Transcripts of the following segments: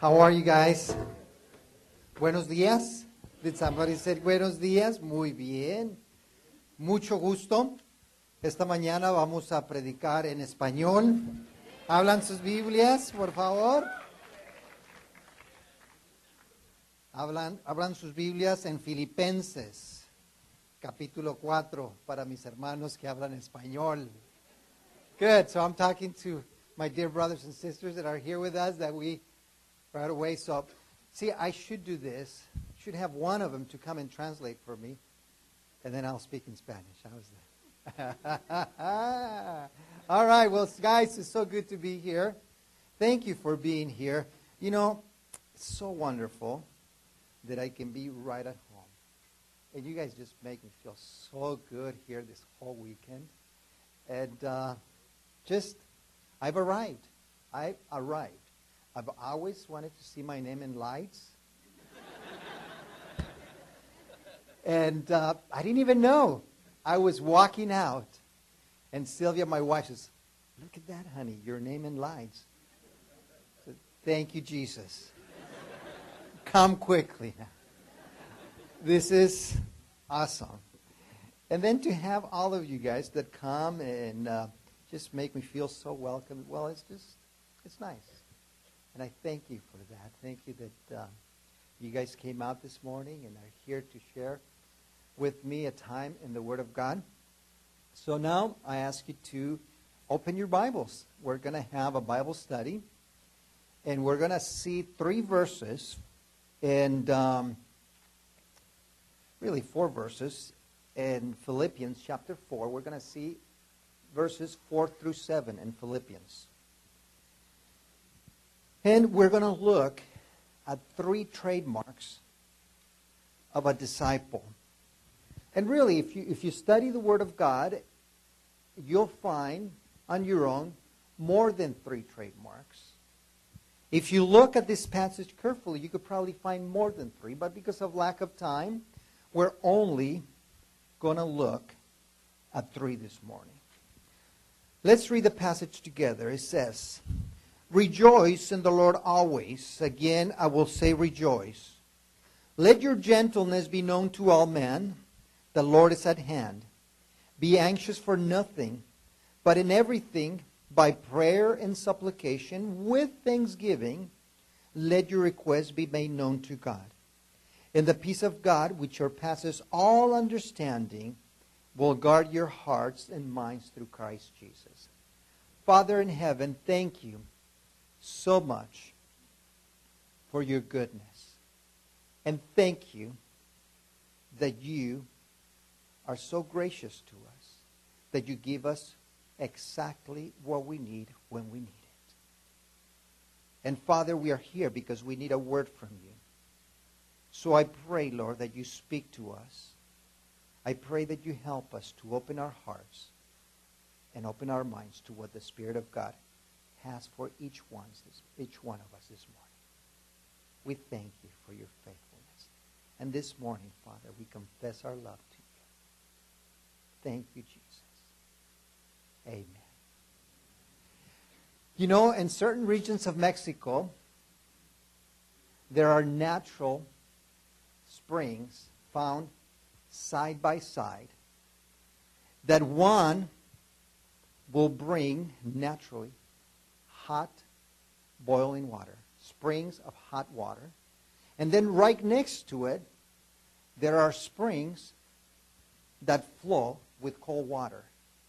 How are you guys? Buenos días. Did somebody say buenos días? Muy bien. Mucho gusto. Esta mañana vamos a predicar en español. ¿Hablan sus Biblias, por favor? Hablan sus Biblias en Filipenses, capítulo 4, para mis hermanos que hablan español. Good. So I'm talking to my dear brothers and sisters that are here with us that we right away. So, see, I should do this. Should have one of them to come and translate for me, and then I'll speak in Spanish. How's that? All right. Well, guys, it's so good to be here. Thank you for being here. You know, it's so wonderful that I can be right at home. And you guys just make me feel so good here this whole weekend. And I've arrived. I've always wanted to see my name in lights. And I didn't even know. I was walking out, and Sylvia, my wife, says, "Look at that, honey, your name in lights." I said, "Thank you, Jesus. Come quickly now." This is awesome. And then to have all of you guys that come and just make me feel so welcome. Well, it's nice. And I thank you for that. Thank you that you guys came out this morning and are here to share with me a time in the Word of God. So now I ask you to open your Bibles. We're going to have a Bible study. And we're going to see 3 verses and really 4 verses in Philippians chapter 4. We're going to see verses 4 through 7 in Philippians. And we're going to look at 3 trademarks of a disciple. And really, if you study the Word of God, you'll find on your own more than 3 trademarks. If you look at this passage carefully, you could probably find more than 3. But because of lack of time, we're only going to look at 3 this morning. Let's read the passage together. It says, "Rejoice in the Lord always. Again, I will say rejoice. Let your gentleness be known to all men. The Lord is at hand. Be anxious for nothing, but in everything, by prayer and supplication, with thanksgiving, let your requests be made known to God. And the peace of God, which surpasses all understanding, will guard your hearts and minds through Christ Jesus." Father in heaven, thank you so much for your goodness. And thank you that you are so gracious to us, that you give us exactly what we need when we need it. And Father, we are here because we need a word from you. So I pray, Lord, that you speak to us. I pray that you help us to open our hearts and open our minds to what the Spirit of God has for each one of us this morning. We thank you for your faithfulness. And this morning, Father, we confess our love to you. Thank you, Jesus. Amen. You know, in certain regions of Mexico, there are natural springs found side by side that one will bring naturally hot boiling water, springs of hot water. And then right next to it, there are springs that flow with cold water.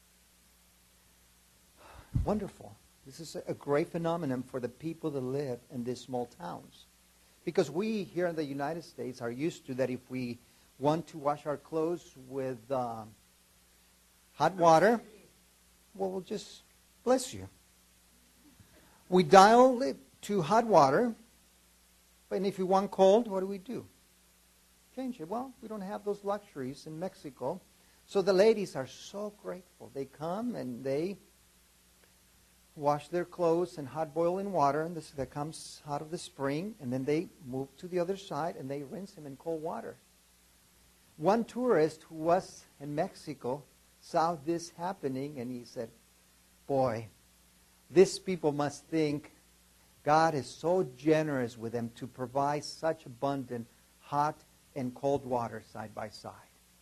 Wonderful. This is a great phenomenon for the people that live in these small towns. Because we here in the United States are used to that if we want to wash our clothes with hot water, well, we'll just, bless you. We dial it to hot water, and if you want cold, what do? Change it. Well, we don't have those luxuries in Mexico. So the ladies are so grateful. They come and they wash their clothes in hot boiling water and that comes out of the spring, and then they move to the other side and they rinse them in cold water. One tourist who was in Mexico saw this happening and he said, "Boy, these people must think God is so generous with them to provide such abundant hot and cold water side by side.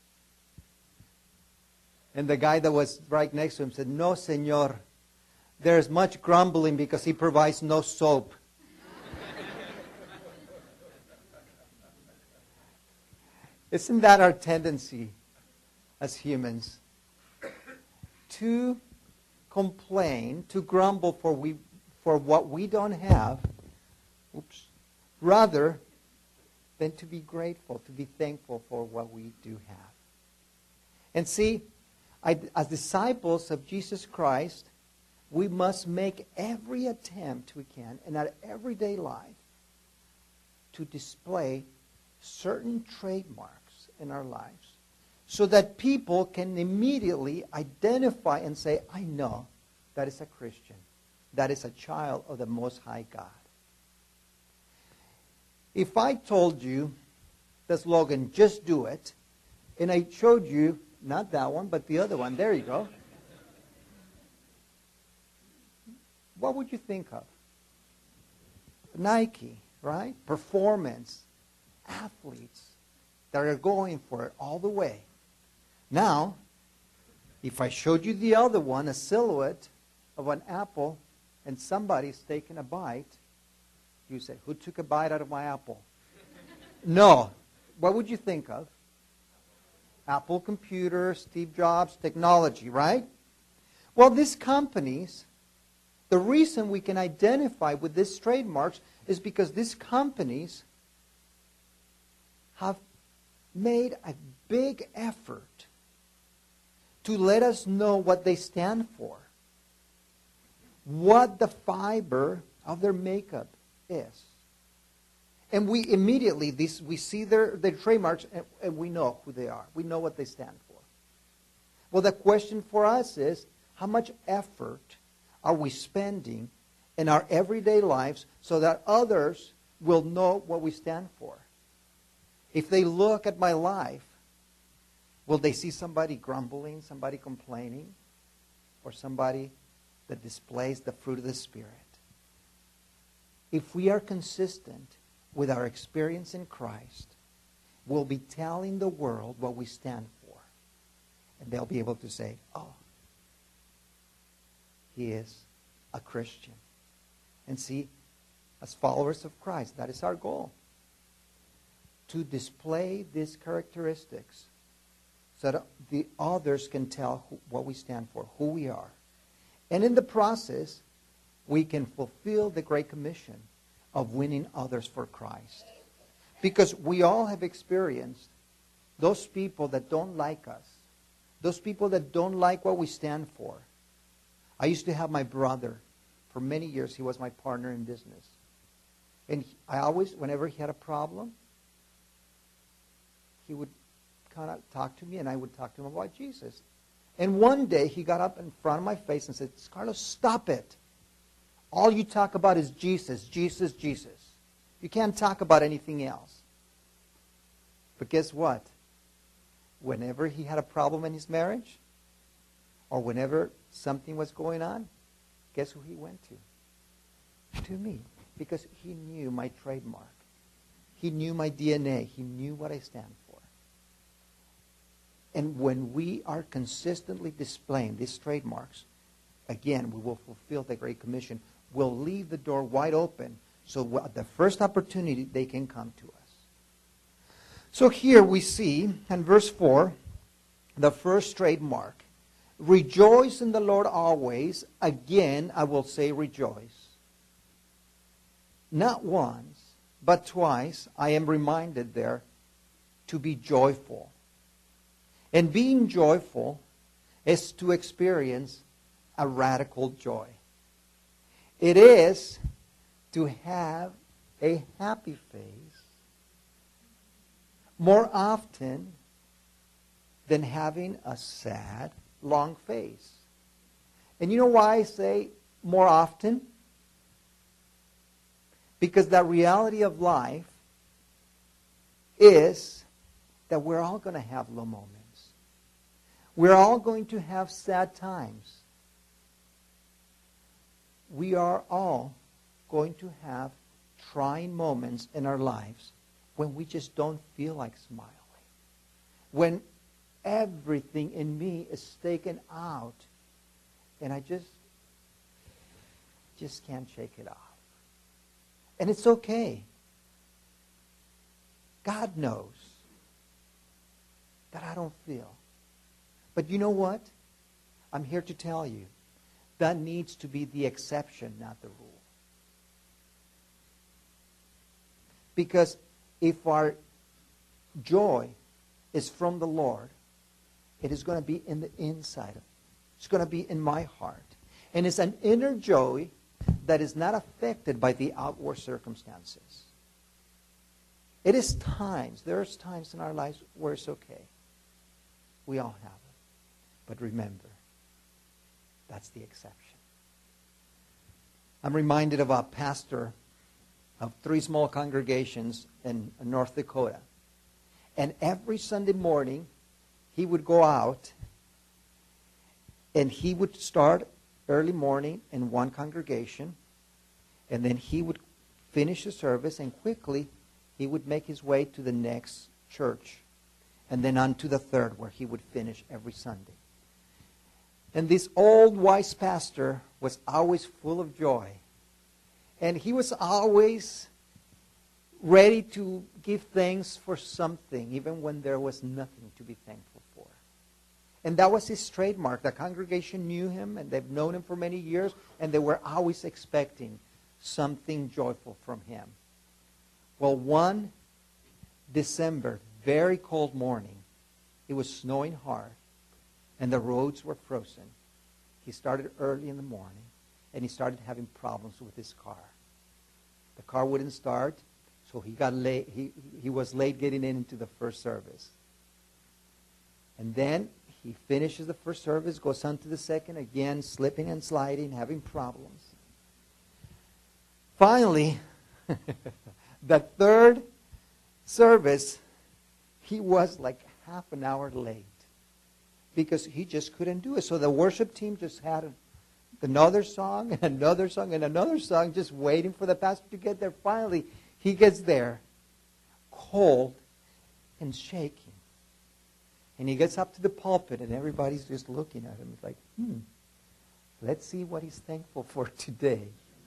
And the guy that was right next to him said, "No, Señor, there's much grumbling because he provides no soap." Isn't that our tendency as humans? To complain, to grumble for what we don't have, rather than to be grateful, to be thankful for what we do have. And see, as disciples of Jesus Christ, we must make every attempt we can in our everyday life to display certain trademarks in our lives so that people can immediately identify and say, "I know that is a Christian. That is a child of the Most High God." If I told you the slogan, "Just do it," and I showed you, not that one, but the other one, there you go, what would you think of? Nike, right? Performance, athletes that are going for it all the way. Now, if I showed you the other one, a silhouette of an apple, and somebody's taking a bite, you say, "Who took a bite out of my apple?" No. What would you think of? Apple computer, Steve Jobs, technology, right? Well, these companies, the reason we can identify with these trademarks is because these companies have made a big effort to let us know what they stand for, what the fiber of their makeup is. And we immediately, we see their trademarks and we know who they are. We know what they stand for. Well, the question for us is, how much effort are we spending in our everyday lives so that others will know what we stand for? If they look at my life, will they see somebody grumbling, somebody complaining, or somebody that displays the fruit of the Spirit? If we are consistent with our experience in Christ, we'll be telling the world what we stand for. And they'll be able to say, "Oh, he is a Christian." And see, as followers of Christ, that is our goal. To display these characteristics so that the others can tell what we stand for, who we are. And in the process, we can fulfill the Great Commission of winning others for Christ. Because we all have experienced those people that don't like us, those people that don't like what we stand for. I used to have my brother. For many years, he was my partner in business. And I always, whenever he had a problem, he would kind of talk to me, and I would talk to him about Jesus. And one day, he got up in front of my face and said, "Carlos, stop it. All you talk about is Jesus, Jesus, Jesus. You can't talk about anything else." But guess what? Whenever he had a problem in his marriage, or whenever something was going on, guess who he went to? To me. Because he knew my trademark. He knew my DNA. He knew what I stand for. And when we are consistently displaying these trademarks, again, we will fulfill the Great Commission. We'll leave the door wide open so at the first opportunity they can come to us. So here we see in verse 4, the first trademark. "Rejoice in the Lord always." Again, I will say rejoice. Not once, but twice, I am reminded there to be joyful. And being joyful is to experience a radical joy. It is to have a happy face more often than having a sad, long face. And you know why I say more often? Because the reality of life is that we're all going to have low moments. We're all going to have sad times. We are all going to have trying moments in our lives when we just don't feel like smiling. When everything in me is taken out and I just can't shake it off. And it's okay. God knows that I don't feel. But you know what? I'm here to tell you that needs to be the exception, not the rule. Because if our joy is from the Lord, it is going to be in the inside of me. It's going to be in my heart. And it's an inner joy that is not affected by the outward circumstances. It is times, there's times in our lives where it's okay. We all have it. But remember, that's the exception. I'm reminded of a pastor of 3 small congregations in North Dakota. And every Sunday morning, he would go out and he would start early morning in one congregation, and then he would finish the service, and quickly he would make his way to the next church, and then on to the third, where he would finish every Sunday. And this old wise pastor was always full of joy. And he was always ready to give thanks for something, even when there was nothing to be thankful for. And that was his trademark. The congregation knew him, and they've known him for many years, and they were always expecting something joyful from him. Well, one December, very cold morning, it was snowing hard, and the roads were frozen. He started early in the morning, and he started having problems with his car. The car wouldn't start, so he got late. He was late getting into the first service. And then he finishes the first service, goes on to the second, again slipping and sliding, having problems. Finally, the third service, he was like half an hour late because he just couldn't do it. So the worship team just had another song and another song and another song, just waiting for the pastor to get there. Finally, he gets there, cold and shaking. And he gets up to the pulpit, and everybody's just looking at him. It's like, let's see what he's thankful for today.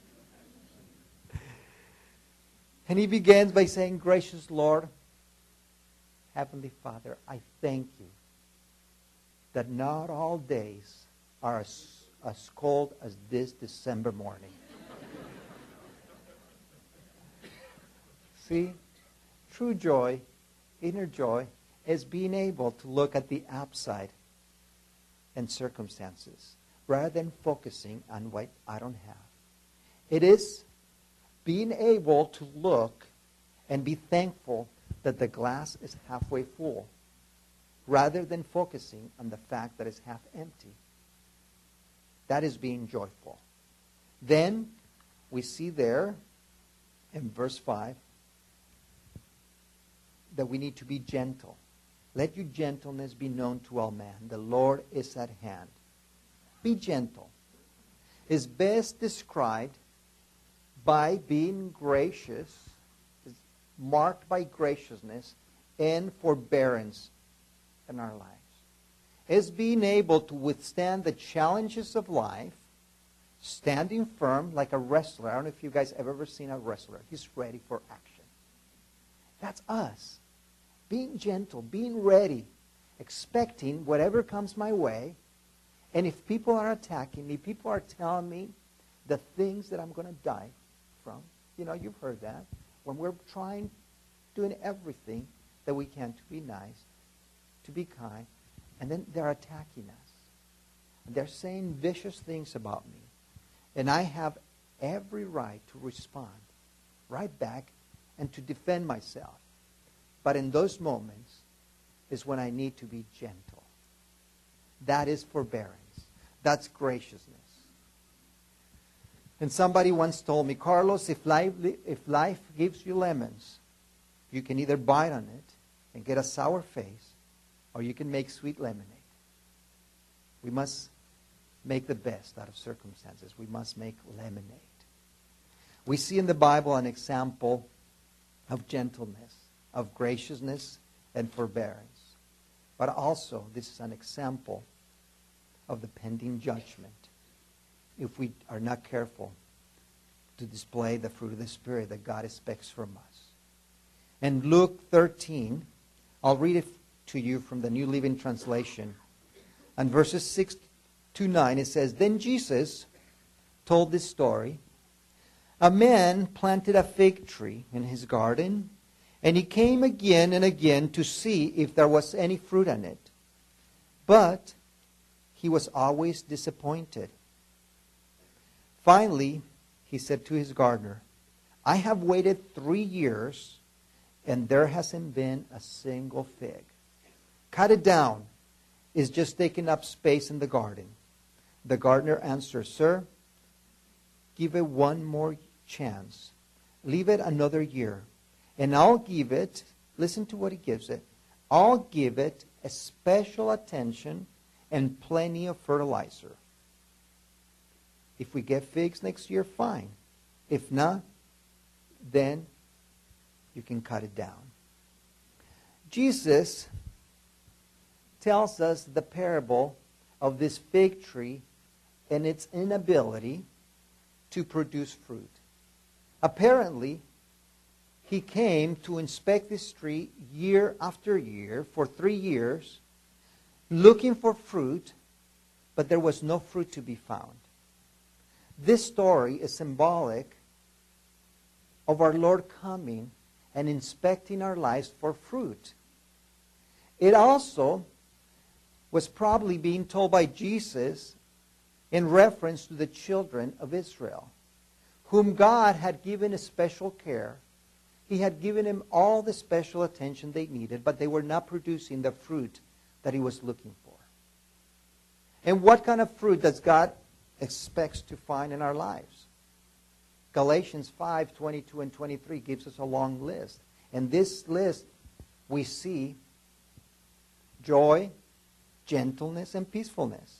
And he begins by saying, "Gracious Lord, Heavenly Father, I thank you that not all days are as cold as this December morning." See, true joy, inner joy, is being able to look at the outside and circumstances rather than focusing on what I don't have. It is being able to look and be thankful that the glass is halfway full rather than focusing on the fact that it's half empty. That is being joyful. Then we see there in verse 5 that we need to be gentle. Let your gentleness be known to all men. The Lord is at hand. Be gentle. Is best described by being gracious, is marked by graciousness and forbearance in our lives. Is being able to withstand the challenges of life, standing firm like a wrestler. I don't know if you guys have ever seen a wrestler. He's ready for action. That's us. Being gentle, being ready, expecting whatever comes my way. And if people are attacking me, people are telling me the things that I'm going to die from. You know, you've heard that. When we're doing everything that we can to be nice, to be kind, and then they're attacking us. And they're saying vicious things about me. And I have every right to respond right back and to defend myself. But in those moments is when I need to be gentle. That is forbearance. That's graciousness. And somebody once told me, "Carlos, if life gives you lemons, you can either bite on it and get a sour face, or you can make sweet lemonade." We must make the best out of circumstances. We must make lemonade. We see in the Bible an example of gentleness, of graciousness, and forbearance. But also, this is an example of the pending judgment if we are not careful to display the fruit of the Spirit that God expects from us. In Luke 13, I'll read it to you from the New Living Translation. And verses 6 to 9, it says, Then Jesus told this story. A man planted a fig tree in his garden, and he came again and again to see if there was any fruit on it. But he was always disappointed. Finally, he said to his gardener, I have waited 3 years, and there hasn't been a single fig. Cut it down. It's just taking up space in the garden. The gardener answered, Sir, give it one more chance. Leave it another year. And I'll give it, listen to what he gives it, I'll give it a special attention and plenty of fertilizer. If we get figs next year, fine. If not, then you can cut it down. Jesus tells us the parable of this fig tree and its inability to produce fruit. Apparently, he came to inspect this tree year after year for 3 years, looking for fruit, but there was no fruit to be found. This story is symbolic of our Lord coming and inspecting our lives for fruit. It also was probably being told by Jesus in reference to the children of Israel, whom God had given a special care. He had given them all the special attention they needed, but they were not producing the fruit that he was looking for. And what kind of fruit does God expect to find in our lives? Galatians 5:22 and 23 gives us a long list. In this list, we see joy, gentleness, and peacefulness.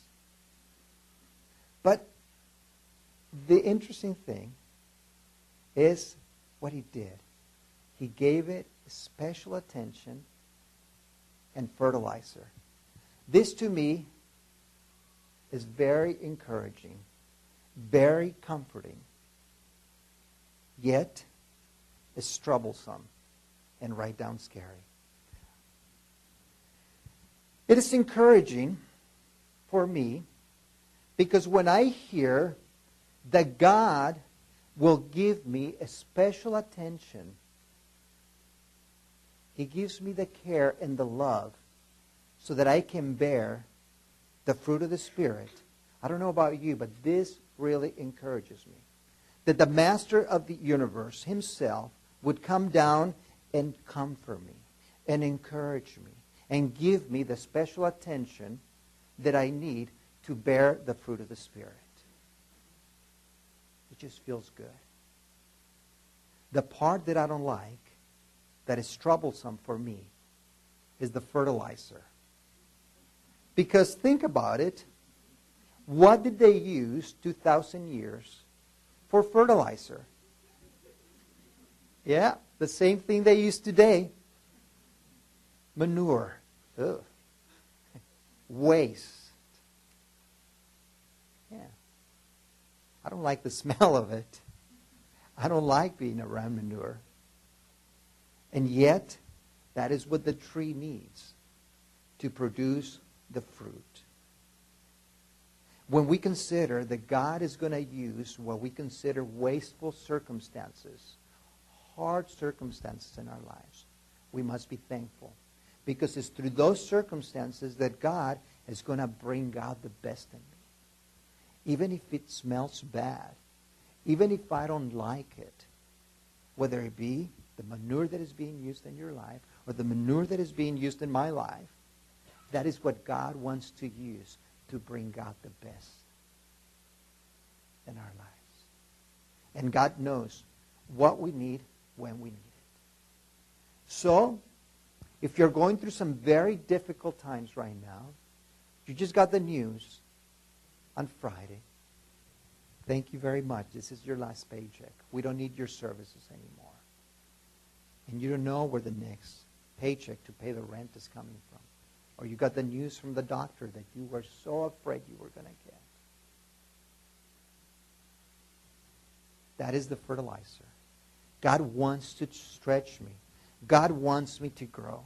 But the interesting thing is what he did. He gave it special attention and fertilizer. This, to me, is very encouraging, very comforting, yet is troublesome and right down scary. It is encouraging for me because when I hear that God will give me a special attention, he gives me the care and the love so that I can bear the fruit of the Spirit. I don't know about you, but this really encourages me. That the Master of the universe himself would come down and comfort me and encourage me and give me the special attention that I need to bear the fruit of the Spirit. It just feels good. The part that I don't like, that is troublesome for me, is the fertilizer. Because think about it. What did they use 2,000 years for fertilizer? Yeah, the same thing they use today. Manure. Ugh. Waste. Yeah. I don't like the smell of it. I don't like being around manure. And yet, that is what the tree needs to produce the fruit. When we consider that God is going to use what we consider wasteful circumstances, hard circumstances in our lives, we must be thankful. Because it's through those circumstances that God is going to bring out the best in me. Even if it smells bad, even if I don't like it, whether it be the manure that is being used in your life or the manure that is being used in my life, that is what God wants to use to bring out the best in our lives. And God knows what we need when we need it. So, if you're going through some very difficult times right now, you just got the news on Friday. Thank you very much. This is your last paycheck. We don't need your services anymore. And you don't know where the next paycheck to pay the rent is coming from. Or you got the news from the doctor that you were so afraid you were going to get. That is the fertilizer. God wants to stretch me. God wants me to grow.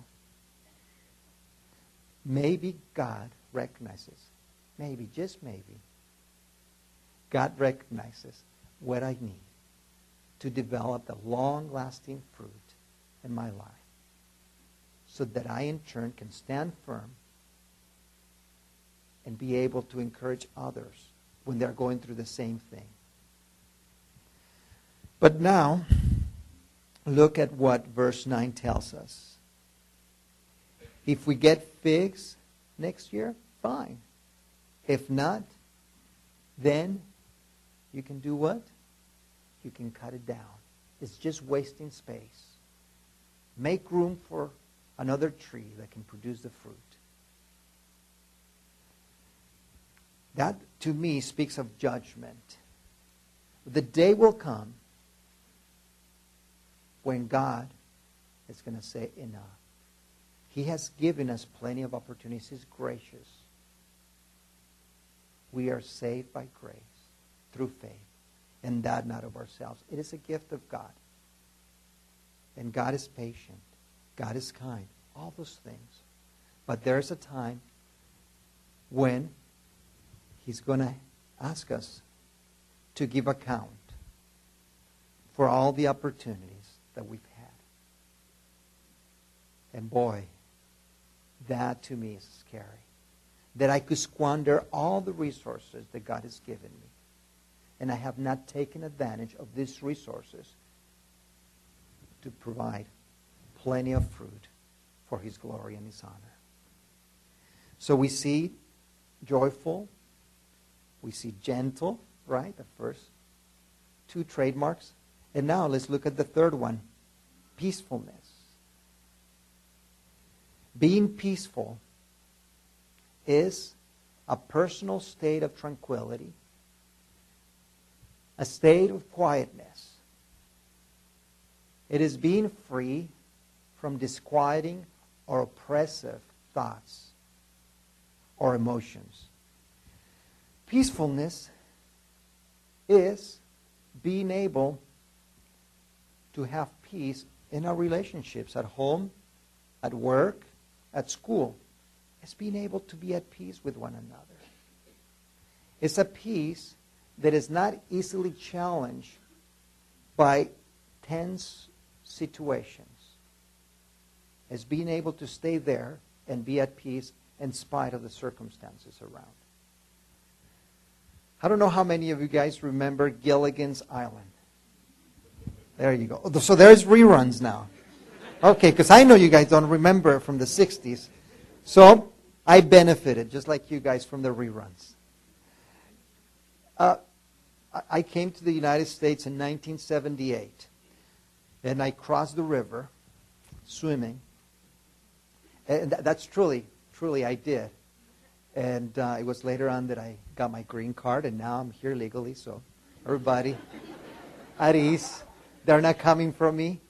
Maybe God recognizes, maybe, just maybe, God recognizes what I need to develop the long-lasting fruit in my life so that I, in turn, can stand firm and be able to encourage others when they're going through the same thing. But now, look at what verse 9 tells us. If we get figs next year, fine. If not, then you can do what? You can cut it down. It's just wasting space. Make room for another tree that can produce the fruit. That, to me, speaks of judgment. The day will come when God is going to say enough. He has given us plenty of opportunities. He's gracious. We are saved by grace through faith, and that not of ourselves. It is a gift of God. And God is patient. God is kind. All those things. But there's a time when He's going to ask us to give account for all the opportunities that we've had. And boy, that to me is scary. That I could squander all the resources that God has given me. And I have not taken advantage of these resources to provide plenty of fruit for His glory and His honor. So we see joyful, we see gentle, right? The first two trademarks. And now let's look at the third one, peacefulness. Being peaceful is a personal state of tranquility, a state of quietness. It is being free from disquieting or oppressive thoughts or emotions. Peacefulness is being able to have peace in our relationships at home, at work, at school. It's being able to be at peace with one another. It's a peace that is not easily challenged by tense situations. It's being able to stay there and be at peace in spite of the circumstances around. I don't know how many of you guys remember Gilligan's Island. There you go. So there's reruns now. Okay, because I know you guys don't remember from the 60s. So I benefited, just like you guys, from the reruns. I came to the United States in 1978. And I crossed the river swimming. And that's truly I did. And it was later on that I got my green card, and now I'm here legally, so everybody at ease. They're not coming from me.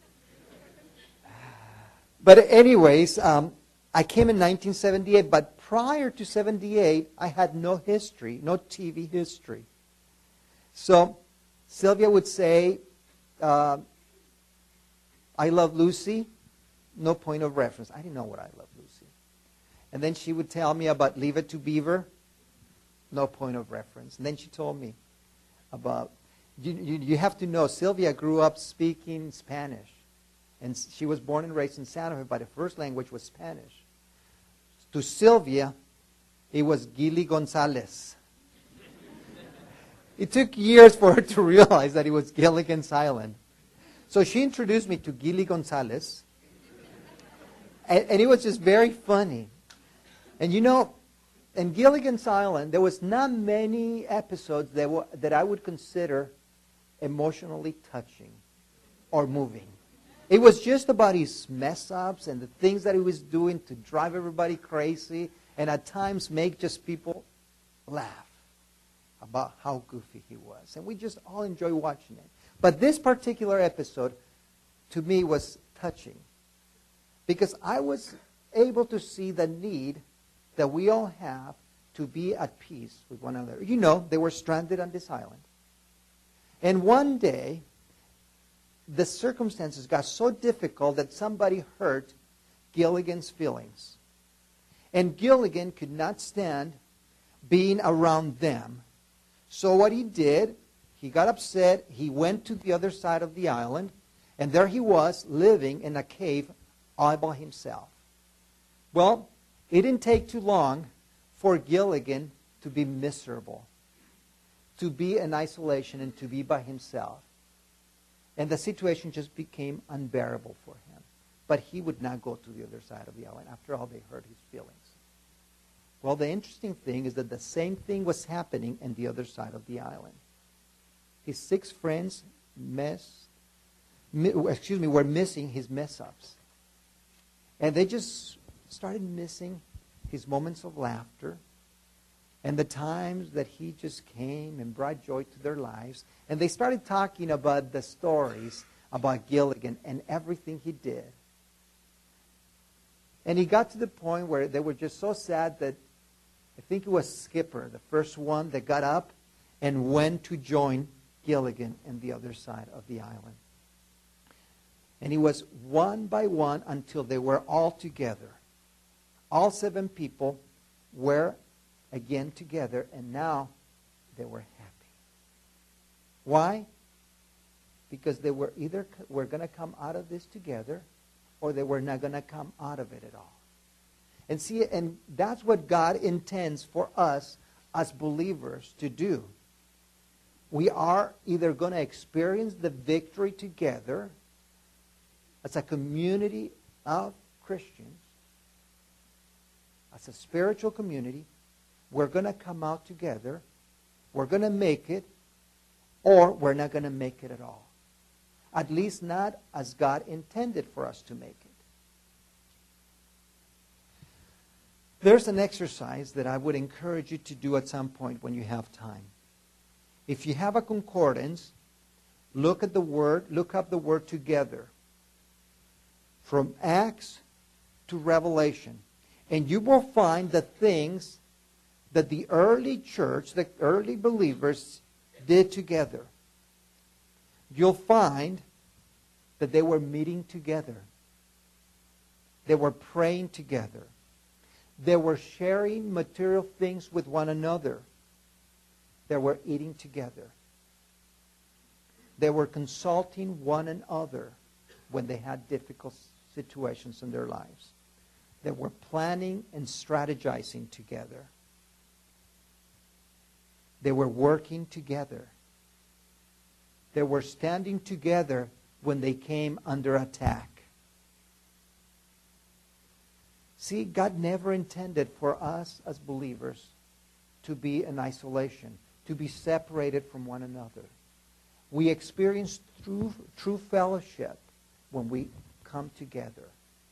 But anyways, I came in 1978, but prior to 78, I had no history, no TV history. So Sylvia would say, I Love Lucy, no point of reference. I didn't know what I Love Lucy. And then she would tell me about Leave It to Beaver, no point of reference. And then she told me about, you have to know, Sylvia grew up speaking Spanish. And she was born and raised in Santa Fe, but her first language was Spanish. To Sylvia, it was Gilly Gonzalez. It took years for her to realize that it was Gilligan's Island. So she introduced me to Gilly Gonzalez. And it was just very funny. And you know, in Gilligan's Island, there was not many episodes that I would consider emotionally touching or moving. It was just about his mess-ups and the things that he was doing to drive everybody crazy and at times make just people laugh. about how goofy he was. And we just all enjoy watching it. But this particular episode, to me, was touching. Because I was able to see the need that we all have to be at peace with one another. You know, they were stranded on this island. And one day, the circumstances got so difficult that somebody hurt Gilligan's feelings. And Gilligan could not stand being around them. So what he did, he got upset, he went to the other side of the island, and there he was living in a cave all by himself. Well, it didn't take too long for Gilligan to be miserable, to be in isolation and to be by himself. And the situation just became unbearable for him. But he would not go to the other side of the island. After all, they hurt his feelings. Well, the interesting thing is that the same thing was happening in the other side of the island. His 6 friends were missing his mess-ups. And they just started missing his moments of laughter and the times that he just came and brought joy to their lives. And they started talking about the stories about Gilligan and everything he did. And he got to the point where they were just so sad that I think it was Skipper, the first one that got up and went to join Gilligan on the other side of the island. And he was one by one until they were all together. All 7 people were again together, and now they were happy. Why? Because they were either were going to come out of this together, or they were not going to come out of it at all. And see, and that's what God intends for us as believers to do. We are either going to experience the victory together as a community of Christians, as a spiritual community. We're going to come out together, we're going to make it, or we're not going to make it at all. At least not as God intended for us to make it. There's an exercise that I would encourage you to do at some point when you have time. If you have a concordance, look up the word together. From Acts to Revelation. And you will find the things that the early church, the early believers did together. You'll find that they were meeting together. They were praying together. They were sharing material things with one another. They were eating together. They were consulting one another when they had difficult situations in their lives. They were planning and strategizing together. They were working together. They were standing together when they came under attack. See, God never intended for us as believers to be in isolation, to be separated from one another. We experience true fellowship when we come together.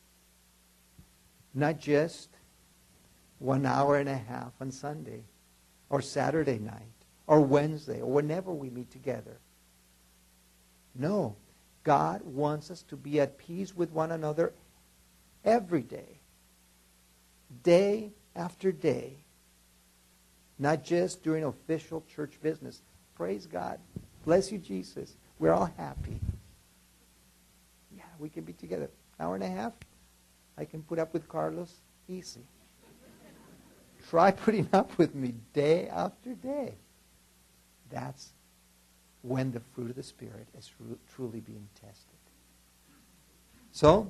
Not just 1 hour and a half on Sunday, or Saturday night, or Wednesday, or whenever we meet together. No, God wants us to be at peace with one another every day. Day after day. Not just during official church business. Praise God. Bless you, Jesus. We're all happy. Yeah, we can be together. Hour and a half. I can put up with Carlos easy. Try putting up with me day after day. That's when the fruit of the Spirit is truly being tested. So,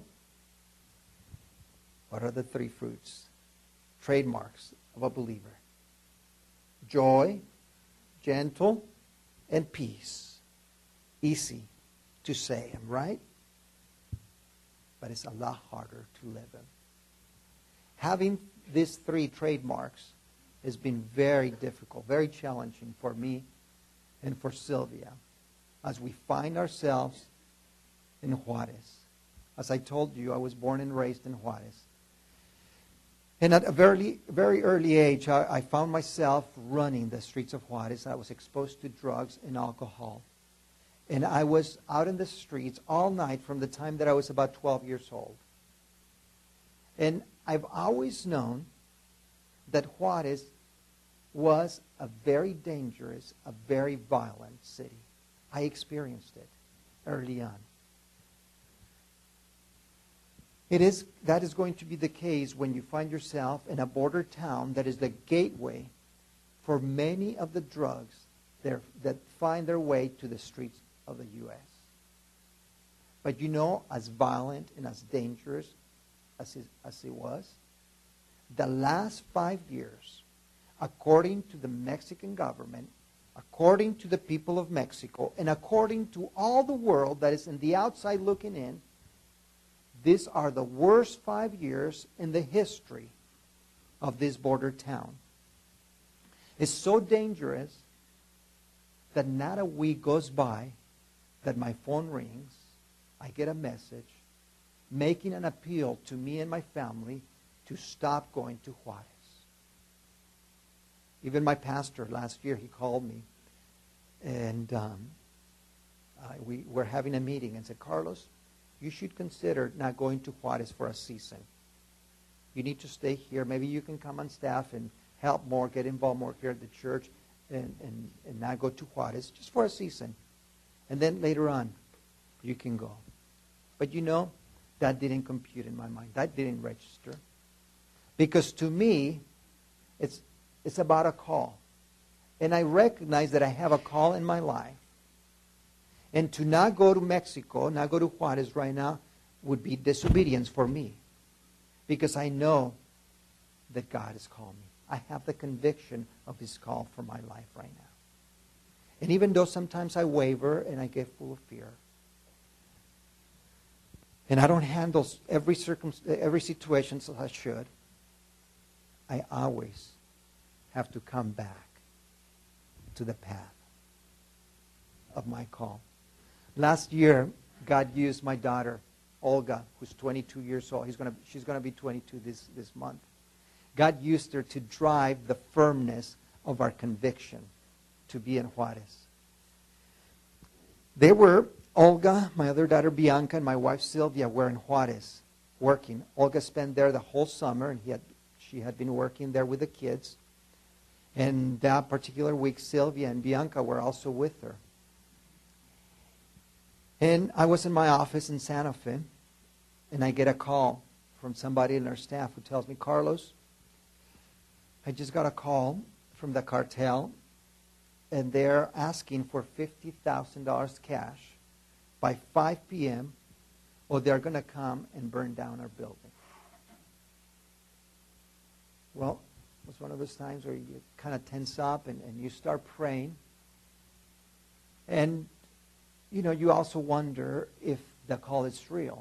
what are the 3 fruits? Trademarks of a believer. Joy, gentle, and peace. Easy to say them, right? But it's a lot harder to live them. Having these 3 trademarks has been very difficult, very challenging for me and for Sylvia as we find ourselves in Juarez. As I told you, I was born and raised in Juarez. And at a very early age, I found myself running the streets of Juarez. I was exposed to drugs and alcohol. And I was out in the streets all night from the time that I was about 12 years old. And I've always known that Juarez was a very dangerous, a very violent city. I experienced it early on. That is going to be the case when you find yourself in a border town that is the gateway for many of the drugs that find their way to the streets of the U.S. But you know, as violent and as dangerous as it was, the last 5 years, according to the Mexican government, according to the people of Mexico, and according to all the world that is in the outside looking in, these are the worst 5 years in the history of this border town. It's so dangerous that not a week goes by that my phone rings, I get a message making an appeal to me and my family to stop going to Juarez. Even my pastor last year, he called me, and we were having a meeting and said, Carlos, you should consider not going to Juarez for a season. You need to stay here. Maybe you can come on staff and help more, get involved more here at the church, and not go to Juarez just for a season. And then later on, you can go. But you know, that didn't compute in my mind. That didn't register. Because to me, it's about a call. And I recognize that I have a call in my life. And to not go to Mexico, not go to Juarez right now, would be disobedience for me. Because I know that God has called me. I have the conviction of His call for my life right now. And even though sometimes I waver and I get full of fear, and I don't handle every situation as I should, I always have to come back to the path of my call. Last year, God used my daughter, Olga, who's 22 years old. She's going to be 22 this month. God used her to drive the firmness of our conviction to be in Juarez. Olga, my other daughter Bianca, and my wife Sylvia were in Juarez working. Olga spent there the whole summer, and she had been working there with the kids. And that particular week, Sylvia and Bianca were also with her. And I was in my office in Santa Fe, and I get a call from somebody in our staff who tells me, Carlos, I just got a call from the cartel, and they're asking for $50,000 cash by 5 p.m., or they're going to come and burn down our building. Well, it was one of those times where you kind of tense up and you start praying. And, you know, you also wonder if the call is real.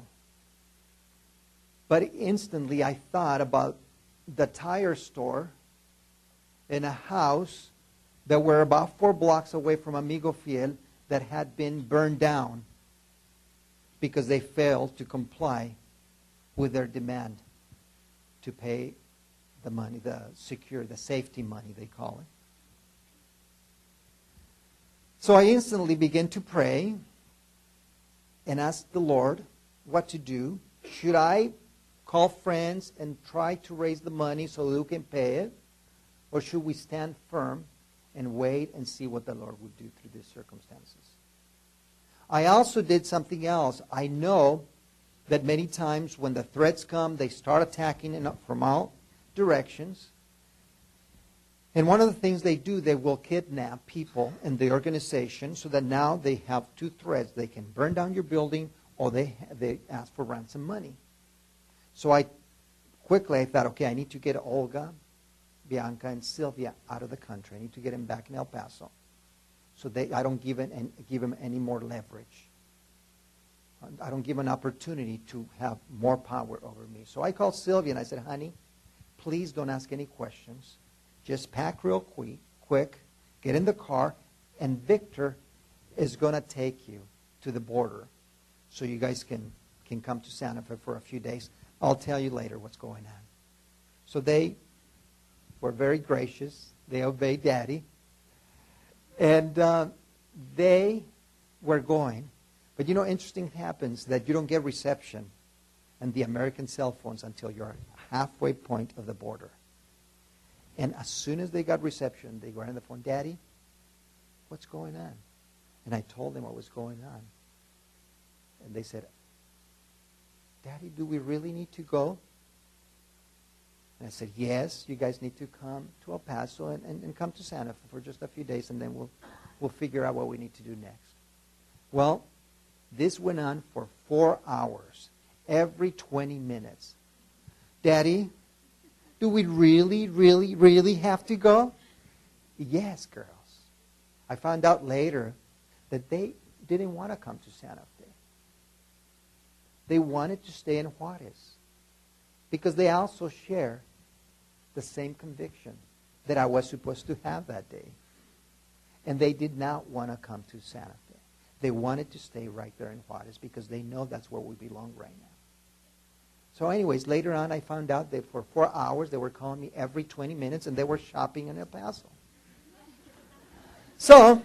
But instantly I thought about the tire store in a house that were about 4 blocks away from Amigo Fiel that had been burned down because they failed to comply with their demand to pay the money, the safety money they call it. So I instantly began to pray and ask the Lord what to do. Should I call friends and try to raise the money so they can pay it? Or should we stand firm and wait and see what the Lord would do through these circumstances? I also did something else. I know that many times when the threats come, they start attacking from all directions. And one of the things they do, they will kidnap people in the organization so that now they have 2 threats. They can burn down your building, or they ask for ransom money. So I thought, okay, I need to get Olga, Bianca, and Sylvia out of the country. I need to get them back in El Paso so I don't give them any more leverage. I don't give an opportunity to have more power over me. So I called Sylvia and I said, honey, please don't ask any questions. Just pack real quick, get in the car, and Victor is going to take you to the border so you guys can come to Santa Fe for a few days. I'll tell you later what's going on. So they were very gracious. They obeyed Daddy. And they were going. But interesting happens that you don't get reception and the American cell phones until you're halfway point of the border. And as soon as they got reception, they were on the phone, Daddy, what's going on? And I told them what was going on. And they said, Daddy, do we really need to go? And I said, yes, you guys need to come to El Paso and come to Santa Fe for just a few days, and then we'll figure out what we need to do next. Well, this went on for 4 hours, every 20 minutes. Daddy, do we really, really, really have to go? Yes, girls. I found out later that they didn't want to come to Santa Fe. They wanted to stay in Juarez because they also share the same conviction that I was supposed to have that day. And they did not want to come to Santa Fe. They wanted to stay right there in Juarez because they know that's where we belong right now. So anyways, later on I found out that for 4 hours they were calling me every 20 minutes and they were shopping in El Paso. So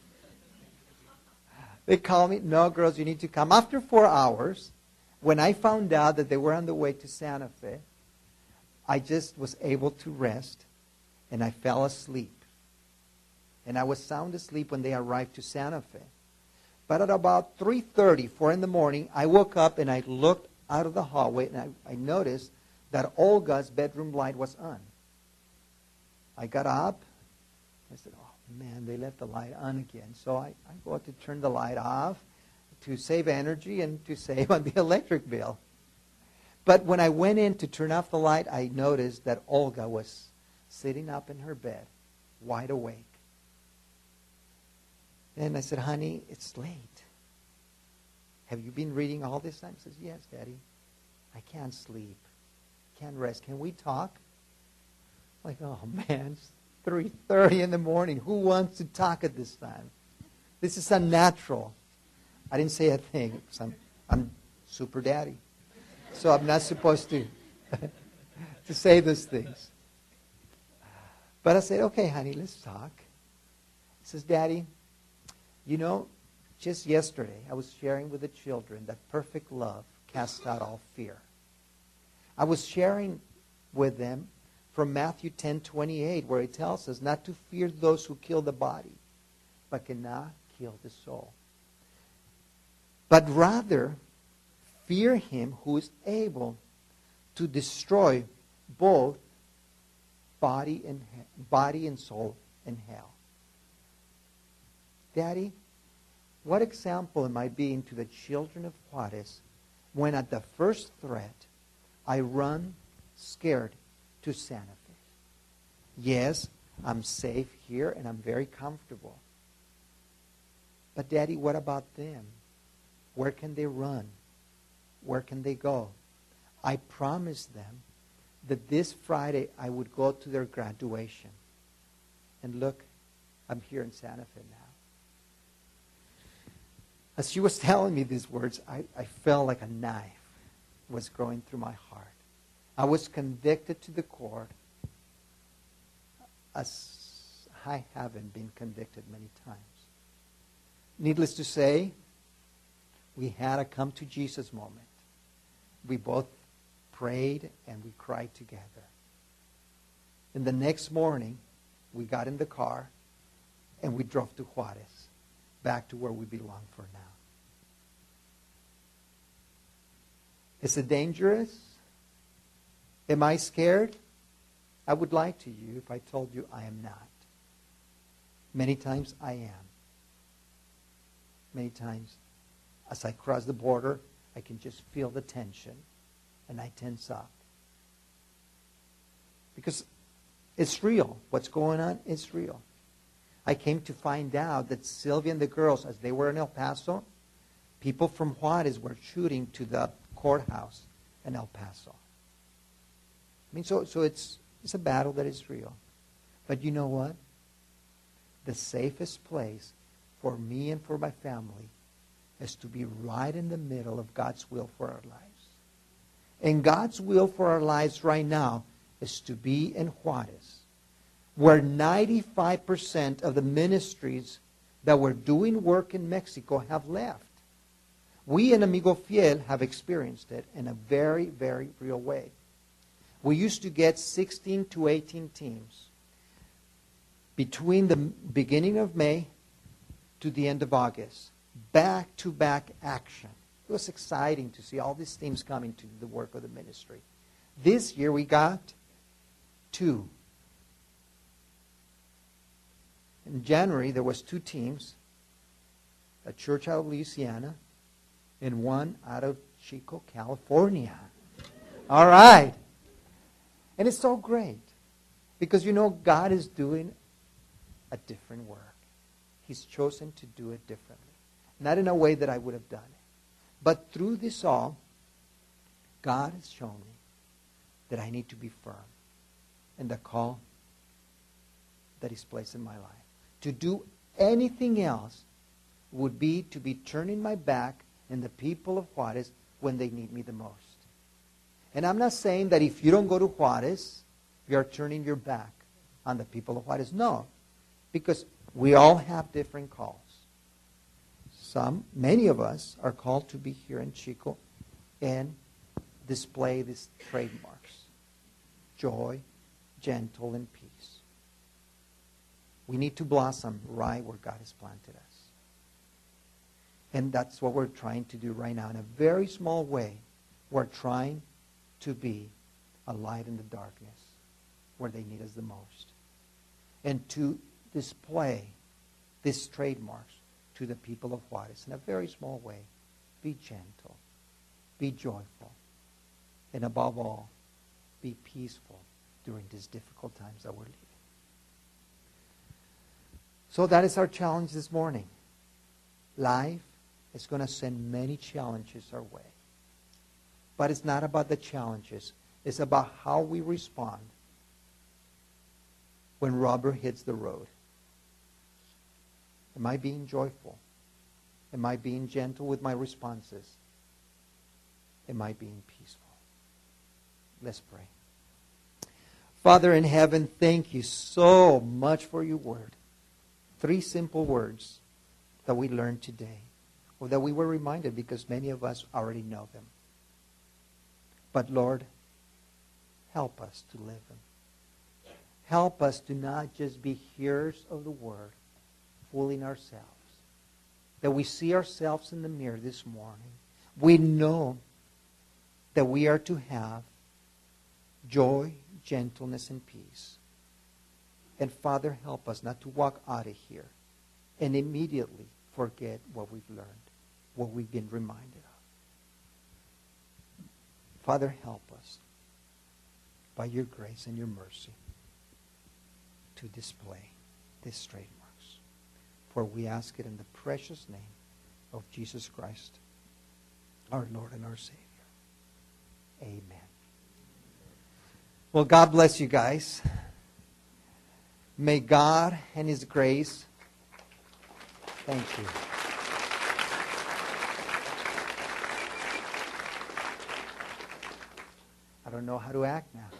they called me, no, girls, you need to come. After 4 hours, when I found out that they were on the way to Santa Fe, I just was able to rest, and I fell asleep. And I was sound asleep when they arrived to Santa Fe. But at about 3:30, 4 in the morning, I woke up and I looked out of the hallway, and I noticed that Olga's bedroom light was on. I got up. I said, oh, man, they left the light on again. So I go out to turn the light off to save energy and to save on the electric bill. But when I went in to turn off the light, I noticed that Olga was sitting up in her bed, wide awake. And I said, honey, it's late. Have you been reading all this time? She says, yes, Daddy. I can't sleep. Can't rest. Can we talk? I'm like, oh, man, it's 3:30 in the morning. Who wants to talk at this time? This is unnatural. I didn't say a thing because I'm super daddy. So I'm not supposed to say those things. But I said, okay, honey, let's talk. He says, Daddy, just yesterday I was sharing with the children that perfect love casts out all fear. I was sharing with them from Matthew 10:28, where it tells us not to fear those who kill the body, but cannot kill the soul. But rather, fear him who is able to destroy both body and soul in hell. Daddy, what example am I being to the children of Juarez when at the first threat I run scared to Santa Fe? Yes, I'm safe here and I'm very comfortable. But Daddy, what about them? Where can they run? Where can they go? I promised them that this Friday I would go to their graduation. And look, I'm here in Santa Fe now. As she was telling me these words, I felt like a knife was going through my heart. I was convicted to the core as I haven't been convicted many times. Needless to say, we had a come to Jesus moment. We both prayed and we cried together. And the next morning, we got in the car and we drove to Juarez, back to where we belong for now. Is it dangerous? Am I scared? I would lie to you if I told you I am not. Many times I am. Many times, as I cross the border, I can just feel the tension, and I tense up. Because it's real. What's going on is real. I came to find out that Sylvia and the girls, as they were in El Paso, people from Juarez were shooting to the courthouse in El Paso. I mean, so it's a battle that is real. But you know what? The safest place for me and for my family is to be right in the middle of God's will for our lives. And God's will for our lives right now is to be in Juarez, where 95% of the ministries that were doing work in Mexico have left. We in Amigo Fiel have experienced it in a very, very real way. We used to get 16 to 18 teams between the beginning of May to the end of August. Back-to-back action. It was exciting to see all these teams coming to the work of the ministry. This year we got 2. In January there was 2 teams, a church out of Louisiana and one out of Chico, California. All right. And it's so great because God is doing a different work. He's chosen to do it differently. Not in a way that I would have done it. But through this all, God has shown me that I need to be firm in the call that He's placed in my life. To do anything else would be to be turning my back on the people of Juarez when they need me the most. And I'm not saying that if you don't go to Juarez, you're turning your back on the people of Juarez. No, because we all have different calls. Many of us are called to be here in Chico and display these trademarks. Joy, gentle, and peace. We need to blossom right where God has planted us. And that's what we're trying to do right now. In a very small way, we're trying to be a light in the darkness where they need us the most. And to display these trademarks to the people of Juarez in a very small way. Be gentle. Be joyful. And above all, be peaceful during these difficult times that we're living. So that is our challenge this morning. Life is going to send many challenges our way. But it's not about the challenges. It's about how we respond when rubber hits the road. Am I being joyful? Am I being gentle with my responses? Am I being peaceful? Let's pray. Father in heaven, thank you so much for your word. 3 simple words that we learned today, or that we were reminded because many of us already know them. But Lord, help us to live them. Help us to not just be hearers of the word, fooling ourselves. That we see ourselves in the mirror this morning. We know that we are to have joy, gentleness, and peace. And Father, help us not to walk out of here and immediately forget what we've learned, what we've been reminded of. Father, help us by your grace and your mercy to display these trademarks. For we ask it in the precious name of Jesus Christ, our Lord and our Savior. Amen. Well, God bless you guys. May God and His grace, thank you. I don't know how to act now.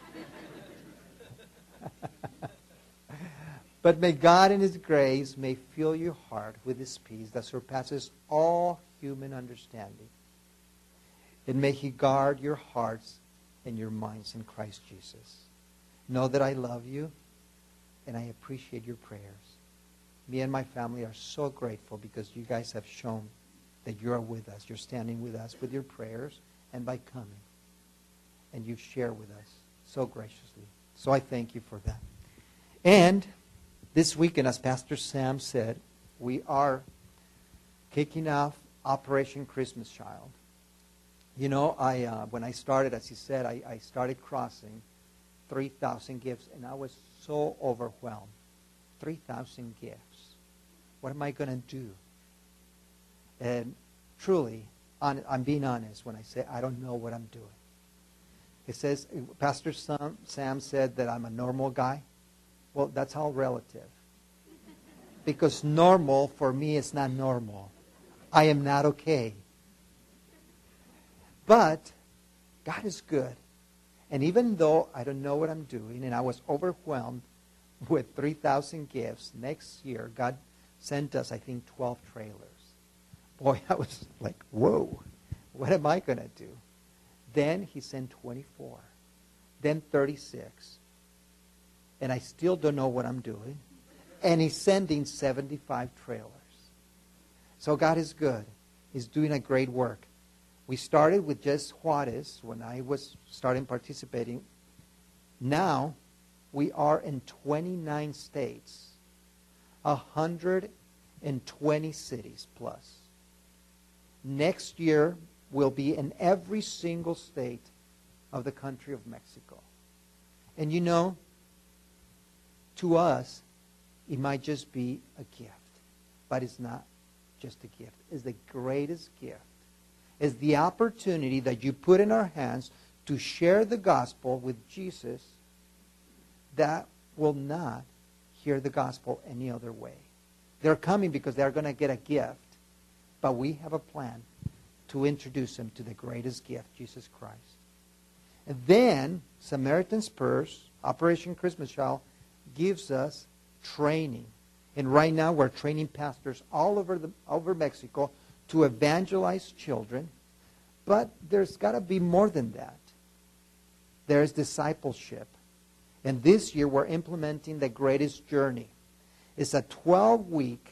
But may God in His grace may fill your heart with His peace that surpasses all human understanding. And may He guard your hearts and your minds in Christ Jesus. Know that I love you and I appreciate your prayers. Me and my family are so grateful because you guys have shown that you are with us. You're standing with us with your prayers and by coming. And you share with us so graciously. So I thank you for that. And this weekend, as Pastor Sam said, we are kicking off Operation Christmas Child. You know, when I started, as he said, I started crossing 3,000 gifts, and I was so overwhelmed. 3,000 gifts. What am I going to do? And truly, I'm being honest when I say I don't know what I'm doing. It says, Pastor Sam said that I'm a normal guy. Well, that's all relative. Because normal, for me, is not normal. I am not okay. But God is good. And even though I don't know what I'm doing, and I was overwhelmed with 3,000 gifts, next year God sent us, I think, 12 trailers. Boy, I was like, whoa, what am I going to do? Then he sent 24. Then 36. And I still don't know what I'm doing. And he's sending 75 trailers. So God is good. He's doing a great work. We started with just Juarez when I was starting participating. Now we are in 29 states, 120 cities plus. Next year we'll be in every single state of the country of Mexico. And you know, to us, it might just be a gift, but it's not just a gift. It's the greatest gift. It's the opportunity that you put in our hands to share the gospel with Jesus that will not hear the gospel any other way. They're coming because they're going to get a gift, but we have a plan to introduce them to the greatest gift, Jesus Christ. And then Samaritan Spurs, Operation Christmas Child, gives us training. And right now we're training pastors all over Mexico to evangelize children. But there's got to be more than that. There's discipleship. And this year we're implementing the Greatest Journey. It's a 12-week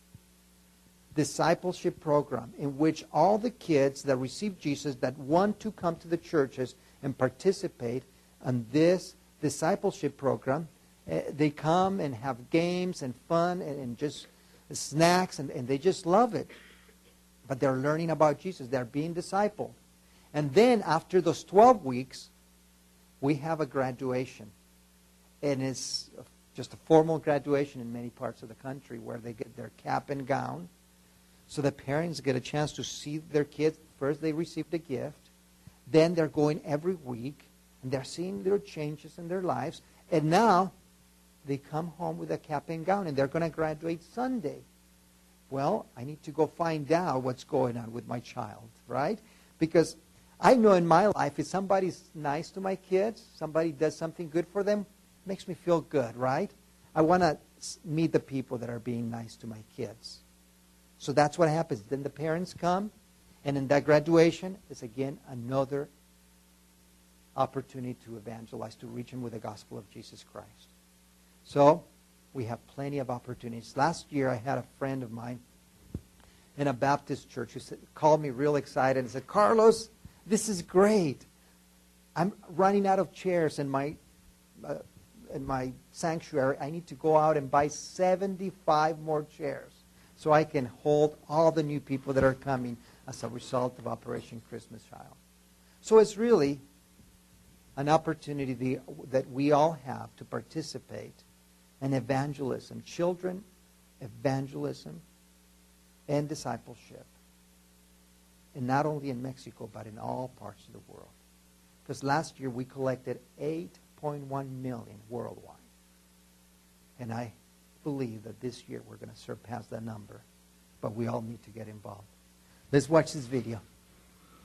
discipleship program in which all the kids that receive Jesus that want to come to the churches and participate in this discipleship program, they come and have games and fun and just snacks, and they just love it. But they're learning about Jesus. They're being discipled. And then after those 12 weeks, we have a graduation. And it's just a formal graduation in many parts of the country where they get their cap and gown. So the parents get a chance to see their kids. First they received a gift. Then they're going every week. And they're seeing little changes in their lives. And now they come home with a cap and gown. And they're going to graduate Sunday. Well, I need to go find out what's going on with my child, right? Because I know in my life, if somebody's nice to my kids, somebody does something good for them, it makes me feel good, right? I want to meet the people that are being nice to my kids. So that's what happens. Then the parents come, and in that graduation is again another opportunity to evangelize, to reach them with the gospel of Jesus Christ. So we have plenty of opportunities. Last year I had a friend of mine in a Baptist church who called me real excited and said, "Carlos, this is great. I'm running out of chairs in my sanctuary. I need to go out and buy 75 more chairs so I can hold all the new people that are coming as a result of Operation Christmas Child." So it's really an opportunity that we all have to participate in evangelism, children evangelism, and discipleship. And not only in Mexico, but in all parts of the world. Because last year we collected 8.1 million worldwide. And I believe that this year we're going to surpass that number. But we all need to get involved. Let's watch this video.